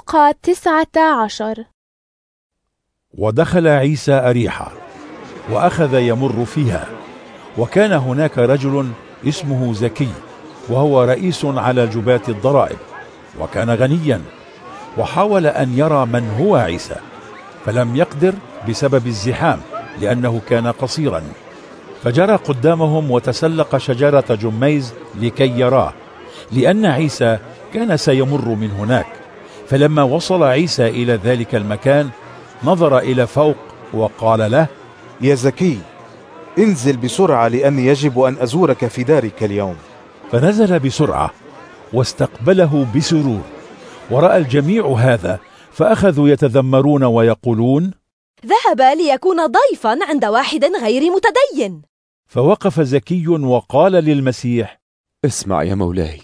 لوقا 19. ودخل عيسى أريحة وأخذ يمر فيها، وكان هناك رجل اسمه زكي، وهو رئيس على جباة الضرائب، وكان غنيا، وحاول أن يرى من هو عيسى، فلم يقدر بسبب الزحام لأنه كان قصيرا، فجرى قدامهم وتسلق شجرة جميز لكي يراه، لأن عيسى كان سيمر من هناك. فلما وصل عيسى إلى ذلك المكان نظر إلى فوق وقال له: يا زكي، انزل بسرعة لأني يجب أن أزورك في دارك اليوم. فنزل بسرعة واستقبله بسرور، ورأى الجميع هذا فأخذوا يتذمرون ويقولون: ذهب ليكون ضيفا عند واحد غير متدين. فوقف زكي وقال للمسيح: اسمع يا مولاي،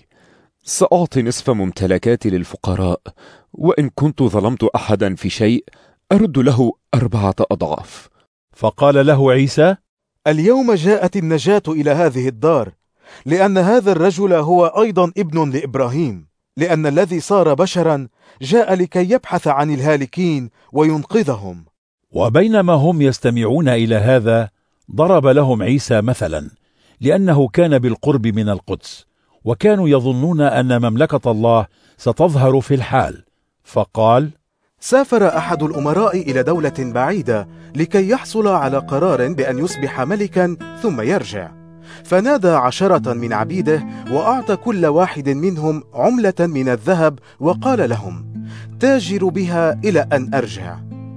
سأعطي نصف ممتلكاتي للفقراء، وإن كنت ظلمت أحدا في شيء أرد له 4 أضعاف. فقال له عيسى: اليوم جاءت النجاة إلى هذه الدار، لأن هذا الرجل هو أيضا ابن لإبراهيم، لأن الذي صار بشرا جاء لكي يبحث عن الهالكين وينقذهم. وبينما هم يستمعون إلى هذا ضرب لهم عيسى مثلا، لأنه كان بالقرب من القدس، وكانوا يظنون أن مملكة الله ستظهر في الحال، فقال: سافر أحد الأمراء إلى دولة بعيدة لكي يحصل على قرار بأن يصبح ملكا ثم يرجع، فنادى 10 من عبيده وأعطى كل واحد منهم عملة من الذهب، وقال لهم: تاجروا بها إلى أن أرجع.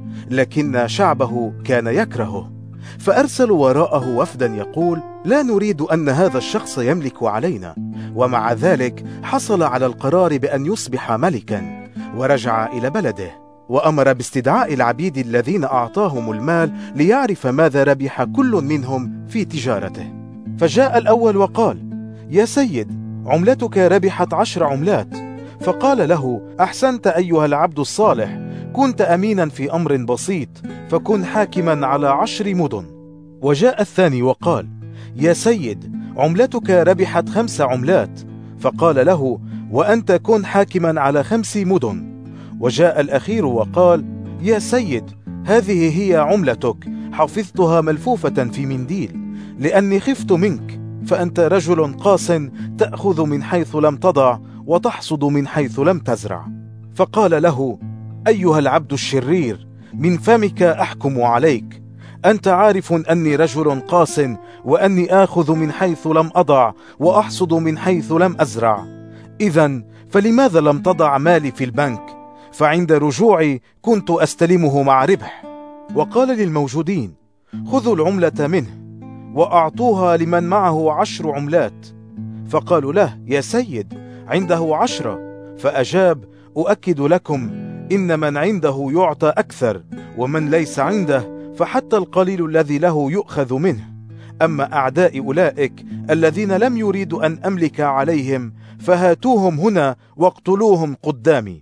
لكن شعبه كان يكرهه، فأرسلوا وراءه وفدا يقول: لا نريد أن هذا الشخص يملك علينا. ومع ذلك حصل على القرار بأن يصبح ملكا، ورجع إلى بلده، وأمر باستدعاء العبيد الذين أعطاهم المال ليعرف ماذا ربح كل منهم في تجارته. فجاء الأول وقال: يا سيد، عملتك ربحت 10 عملات. فقال له: أحسنت أيها العبد الصالح، كنت أمينا في أمر بسيط، فكن حاكما على 10 مدن. وجاء الثاني وقال: يا سيد، عملتك ربحت 5 عملات. فقال له: وأنت كن حاكما على 5 مدن. وجاء الأخير وقال: يا سيد، هذه هي عملتك، حفظتها ملفوفة في منديل، لأني خفت منك، فأنت رجل قاس، تأخذ من حيث لم تضع وتحصد من حيث لم تزرع. فقال له: أيها العبد الشرير، من فمك أحكم عليك، أنت عارف أني رجل قاس، وأني آخذ من حيث لم أضع وأحصد من حيث لم أزرع. إذن فلماذا لم تضع مالي في البنك؟ فعند رجوعي كنت أستلمه مع ربح. وقال للموجودين: خذوا العملة منه. وأعطوها لمن معه 10 عملات. فقالوا له: يا سيد، عنده 10. فأجاب: أؤكد لكم إن من عنده يعطى أكثر، ومن ليس عنده فحتى القليل الذي له يؤخذ منه. أما أعداء أولئك الذين لم يريد أن أملك عليهم فهاتوهم هنا واقتلوهم قدامي.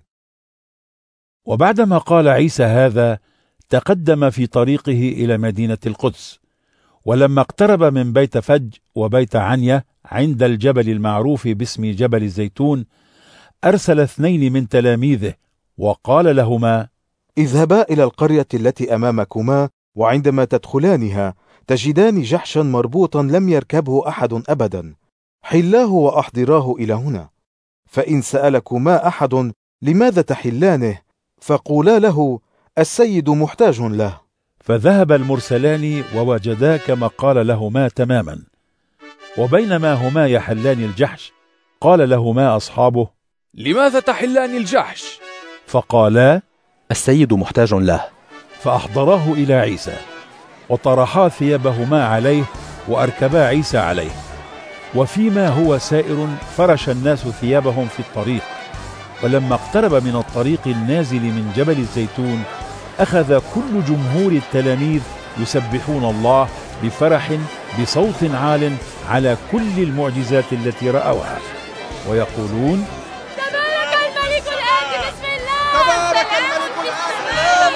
وبعدما قال عيسى هذا تقدم في طريقه إلى مدينة القدس، ولما اقترب من بيت فج وبيت عنيا عند الجبل المعروف باسم جبل الزيتون، أرسل 2 من تلاميذه وقال لهما: اذهبا إلى القرية التي أمامكما، وعندما تدخلانها تجدان جحشا مربوطا لم يركبه أحد أبدا، حلاه وأحضراه إلى هنا. فإن سألكما أحد لماذا تحلانه فقولا له: السيد محتاج له. فذهب المرسلان ووجدا كما قال لهما تماما. وبينما هما يحلان الجحش قال لهما أصحابه: لماذا تحلان الجحش؟ فقالا: السيد محتاج له. فأحضراه إلى عيسى، وطرحا ثيابهما عليه وأركبا عيسى عليه. وفيما هو سائر فرش الناس ثيابهم في الطريق. ولما اقترب من الطريق النازل من جبل الزيتون أخذ كل جمهور التلاميذ يسبحون الله بفرح بصوت عال على كل المعجزات التي رأوها، ويقولون: تبارك الملك الآتي باسم الله، تبارك الملك الآتي،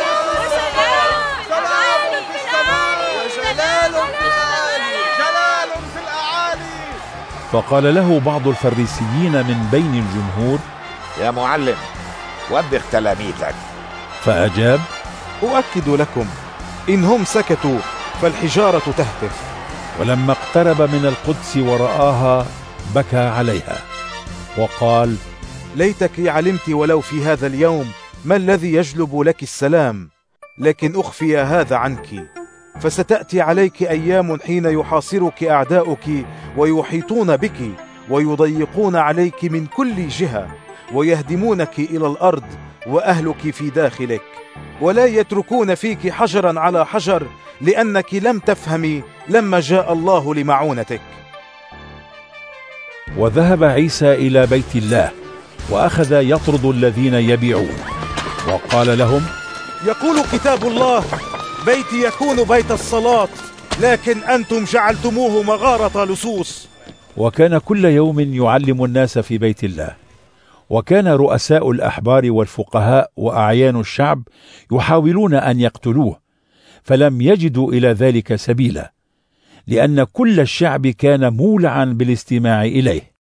سلام في السماء وجلال في الأعالي، جلال في الأعالي. فقال له بعض الفريسيين من بين الجمهور: يا معلم، وبخ تلاميذك. فأجاب: أؤكد لكم إن هم سكتوا فالحجارة تهتف. ولما اقترب من القدس ورآها بكى عليها وقال: ليتك علمت ولو في هذا اليوم ما الذي يجلب لك السلام، لكن أخفي هذا عنك. فستأتي عليك أيام حين يحاصرك أعداؤك ويحيطون بك ويضيقون عليك من كل جهة ويهدمونك إلى الأرض وأهلك في داخلك، ولا يتركون فيك حجرا على حجر، لأنك لم تفهمي لما جاء الله لمعونتك. وذهب عيسى إلى بيت الله وأخذ يطرد الذين يبيعون، وقال لهم: يقول كتاب الله: بيتي يكون بيت الصلاة، لكن أنتم جعلتموه مغارة لصوص. وكان كل يوم يعلم الناس في بيت الله. وكان رؤساء الأحبار والفقهاء وأعيان الشعب يحاولون أن يقتلوه، فلم يجدوا إلى ذلك سبيلا، لأن كل الشعب كان مولعا بالاستماع إليه.